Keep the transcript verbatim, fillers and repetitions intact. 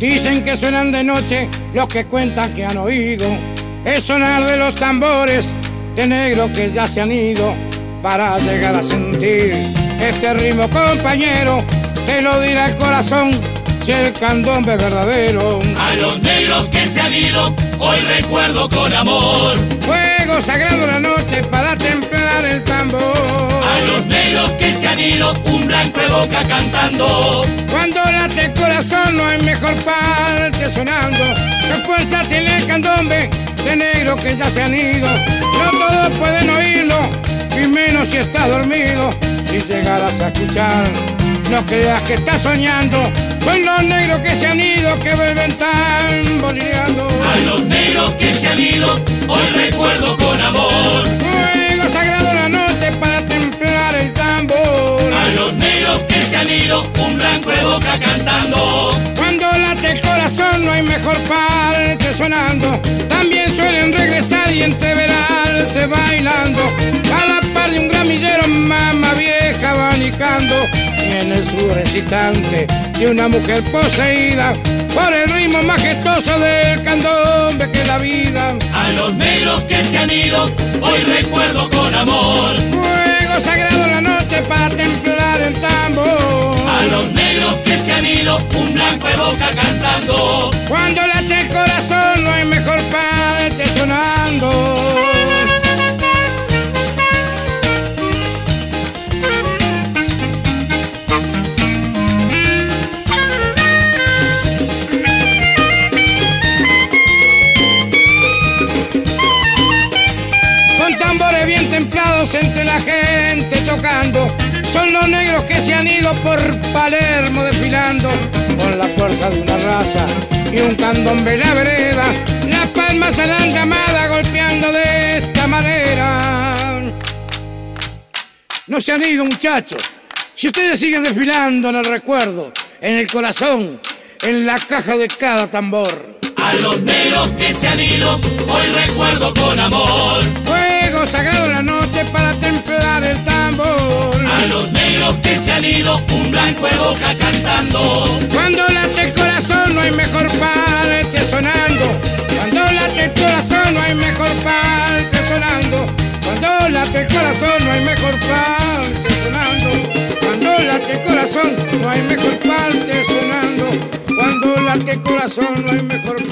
Dicen que suenan de noche los que cuentan que han oído el sonar de los tambores de negros que ya se han ido para llegar a sentir este ritmo, compañero. Te lo dirá el corazón si el candombe es verdadero. A los negros que se han ido hoy recuerdo con amor. Fuego sagrado la noche para templar el tambor. A los negros que se han ido un blanco de boca cantando. Cuando late el corazón no hay mejor parte sonando. ¿Qué fuerza tiene el candombe de negros que ya se han ido? No todos pueden oírlo, y menos si estás dormido. Si llegaras a escuchar, no creas que estás soñando. Son los negros que se han ido que vuelven tamborileando. A los negros que se han ido hoy recuerdo con amor. Fuego sagrado la noche para templar el tambor. A los negros que se han ido un blanco de boca cantando. Cuando late el corazón no hay mejor parte sonando. También suelen regresar y entreverarse bailando. A la par de un gramillero mamá vieja abanicando. Y en el sur excitante de una mujer poseída por el ritmo majestuoso del candombe que es la vida. A los negros que se han ido hoy recuerdo con amor. Fuego sagrado la noche para templar el tambor. A los negros que se han ido un blanco de boca cantando. Cuando late el corazón no hay mejor parte sonando. Bien templados entre la gente tocando. Son los negros que se han ido por Palermo desfilando. Con la fuerza de una raza y un candombe la vereda. Las palmas se la han llamada golpeando de esta manera. No se han ido, muchachos. Si ustedes siguen desfilando en el recuerdo, en el corazón, en la caja de cada tambor. A los negros que se han ido hoy recuerdo con amor. Fuego sagrado la noche para templar el tambor. A los negros que se han ido un blanco de boca cantando. Cuando late el corazón no hay mejor parte sonando. Cuando late el corazón no hay mejor parte sonando. Cuando late el corazón no hay mejor parte sonando. Cuando late el corazón no hay mejor parte sonando. Cuando late el corazón no hay mejor parte.